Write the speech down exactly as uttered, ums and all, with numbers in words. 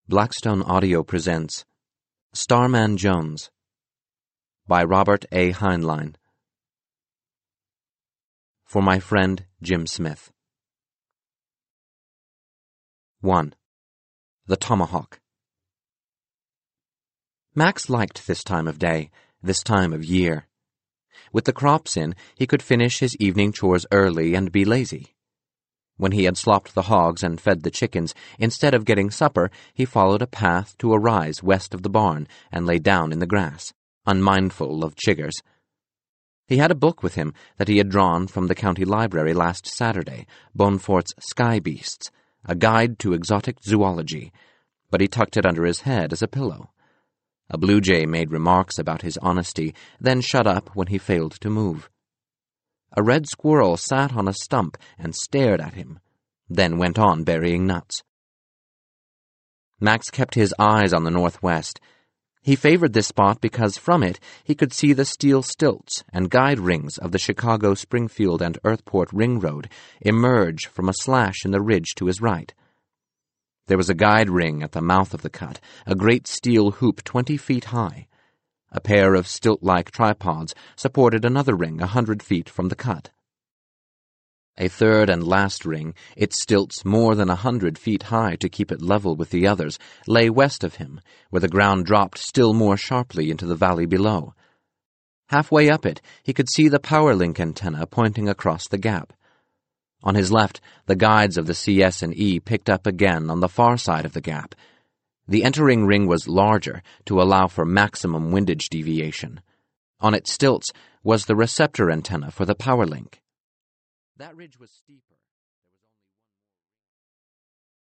Blackstone Audio presents Starman Jones by Robert A. Heinlein. For my friend Jim Smith. one. The Tomahawk. Max liked this time of day, this time of year. With the crops in, he could finish his evening chores early and be lazy. When he had slopped the hogs and fed the chickens, instead of getting supper, he followed a path to a rise west of the barn and lay down in the grass, unmindful of chiggers. He had a book with him that he had drawn from the county library last Saturday, Bonfort's Sky Beasts, a guide to exotic zoology, but he tucked it under his head as a pillow. A blue jay made remarks about his honesty, then shut up when he failed to move. A red squirrel sat on a stump and stared at him, then went on burying nuts. Max kept his eyes on the northwest. He favored this spot because from it he could see the steel stilts and guide rings of the Chicago, Springfield, and Earthport Ring Road emerge from a slash in the ridge to his right. There was a guide ring at the mouth of the cut, a great steel hoop twenty feet high. A pair of stilt-like tripods supported another ring a hundred feet from the cut. A third and last ring, its stilts more than a hundred feet high to keep it level with the others, lay west of him, where the ground dropped still more sharply into the valley below. Halfway up it, he could see the power link antenna pointing across the gap. On his left, the guides of the C S and E picked up again on the far side of the gap. The entering ring was larger to allow for maximum windage deviation. On its stilts was the receptor antenna for the power link. That ridge was steeper.